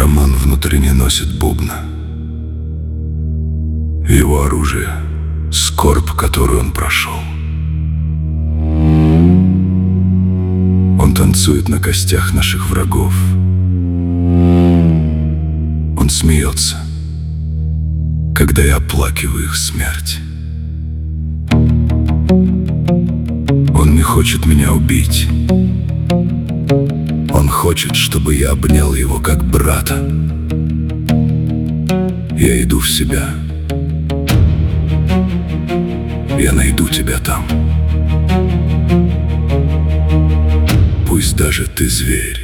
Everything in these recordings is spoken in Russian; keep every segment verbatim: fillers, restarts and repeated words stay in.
Шаман внутренне носит бубна. Его оружие — скорбь, которую он прошел. Он танцует на костях наших врагов. Он смеется, когда я оплакиваю их смерть. Он не хочет меня убить. Он хочет, чтобы я обнял его как брата. Я иду в себя. Я найду тебя там. Пусть даже ты зверь.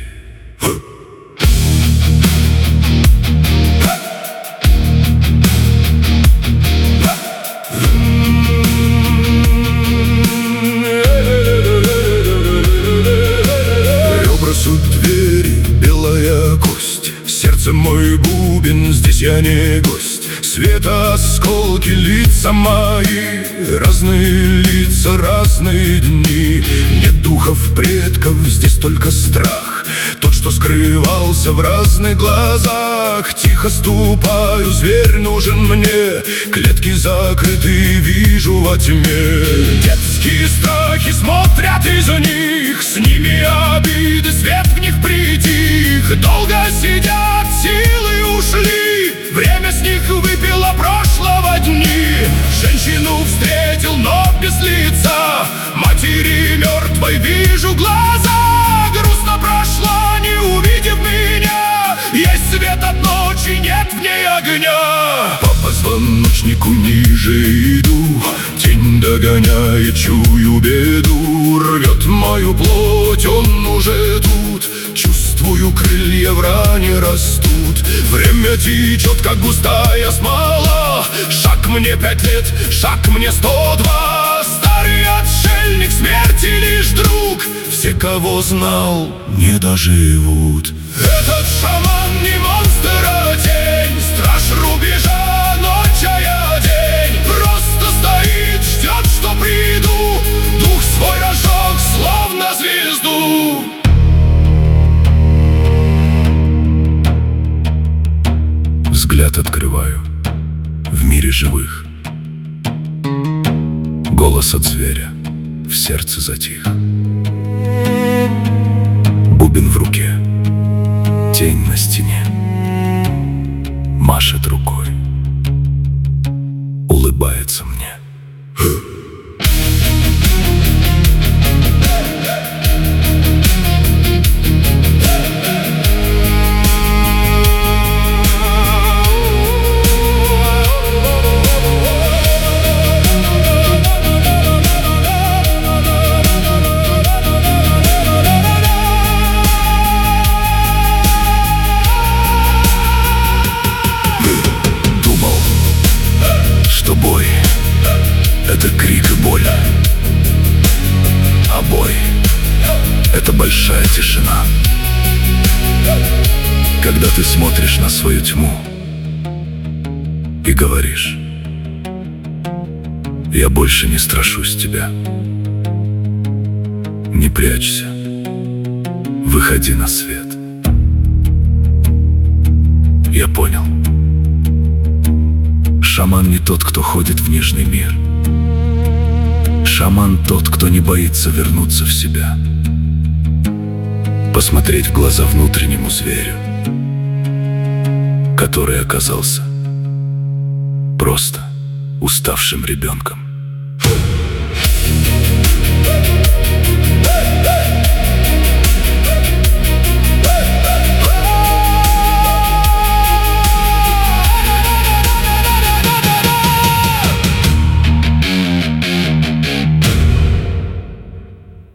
Ребра суть двери, белая кость. Сердце мой бубен, здесь я не гость. Света осколки, лица мои, разные лица, разные дни. Нет духов предков, здесь только страх, тот, что скрывался в разных глазах. Тихо ступаю, зверь нужен мне, клетки закрыты, вижу во тьме. Детские страхи смотрят из них, с ними обиды, свет в них притих. Долго сидят, силы ушли, время с них выпило прошлого дни. Женщину встретил, но без лица, матери мертвой вижу глаза. Грустно прошла, не увидев меня, есть свет от ночи, нет в ней огня. По позвоночнику ниже иду, тень догоняет, чую беду. Рвет мою плоть, он уже тут, чувствую, крылья в ране растут. Время течет, как густая смола. Шаг мне пять лет, шаг мне сто два. Старый отшельник, смерти лишь друг. Все, кого знал, не доживут. Этот шаман не монстр, а тень, страж рубежа, ночь, а я день. Просто стоит, ждет, что приду, дух свой разжег, словно звезду. Взгляд открываю в мире живых. Голос от зверя в сердце затих. Бубен в руке, тень на стене, машет рукой, улыбается мне. Бой — это крик и боль, а бой — это большая тишина. Когда ты смотришь на свою тьму и говоришь: я больше не страшусь тебя. Не прячься, выходи на свет. Я понял. Шаман не тот, кто ходит в нижний мир. Шаман тот, кто не боится вернуться в себя, посмотреть в глаза внутреннему зверю, который оказался просто уставшим ребенком.